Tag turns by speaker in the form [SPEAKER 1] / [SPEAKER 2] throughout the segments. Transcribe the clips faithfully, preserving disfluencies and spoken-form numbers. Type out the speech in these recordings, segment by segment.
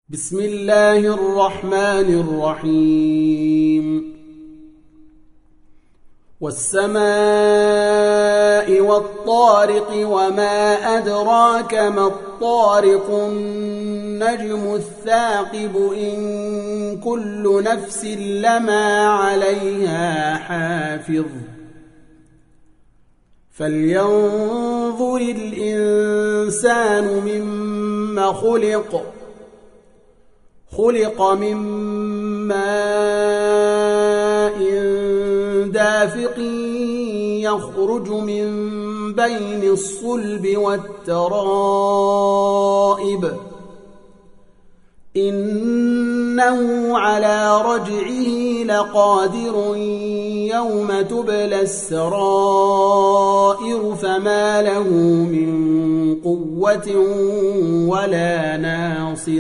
[SPEAKER 1] بسم الله الرحمن الرحيم والسماء والطارق وما أدراك ما الطارق النجم الثاقب إن كل نفس لما عليها حافظ فلينظر الإنسان مما خلق خلق من ماء دافق يخرج من بين الصلب والترائب إنه على رجعه لقادر يوم تبلى السرائر فما له من قوة ولا ناصر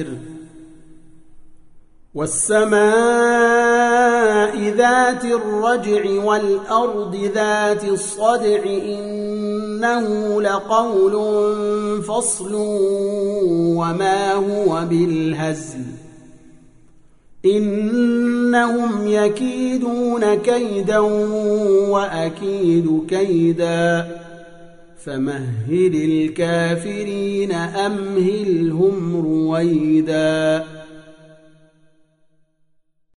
[SPEAKER 1] والسماء ذات الرجع والأرض ذات الصدع إنه لقول فصل وما هو بالهزل إنهم يكيدون كيدا وأكيد كيدا فمهل الكافرين أمهلهم رويدا.